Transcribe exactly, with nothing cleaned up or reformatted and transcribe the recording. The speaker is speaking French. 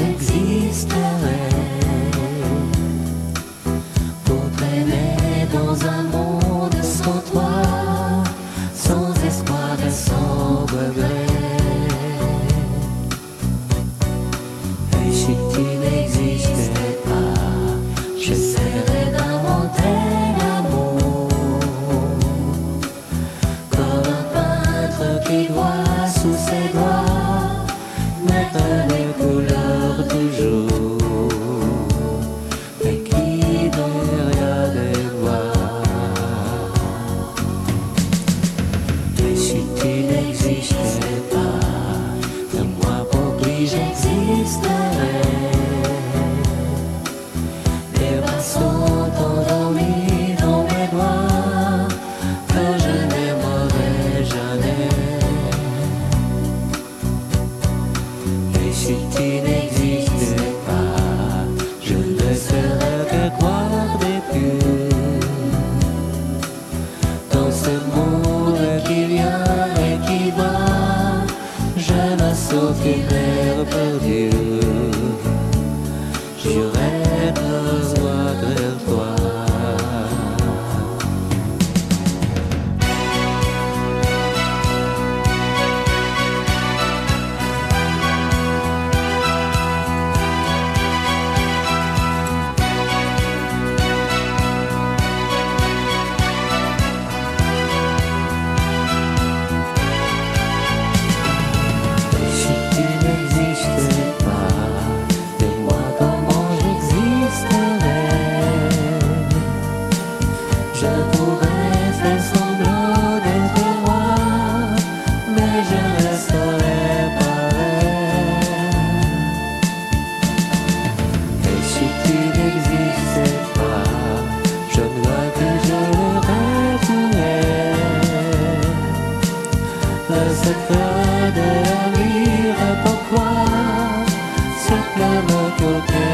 j'existerais pour traîner dans un monde sans toi, sans espoir et sans regret. Et si tu n'existais pas, j'essaierais d'inventer l'amour comme un peintre qui doit sous ses doigts mettre les couleurs du jour et qui derrière les voix. Et si tu n'existais pas, de moi pour qui j'existerais. Les bras sont endormis dans mes doigts que je n'aimerais jamais. Et si tu n'existais pas, je ne serais que croire des purs dans ce monde qui vient et qui va. Je me sentirais perdu. J'aurais besoin de toi. Et si tu n'existais pas, dis-moi comment j'existerais. Je pourrais faire semblant d'être roi, mais je resterais pareil. Et si tu n'existais pas, je dois que je le rêverais. Le secret de la vie, pourquoi ce plein de côté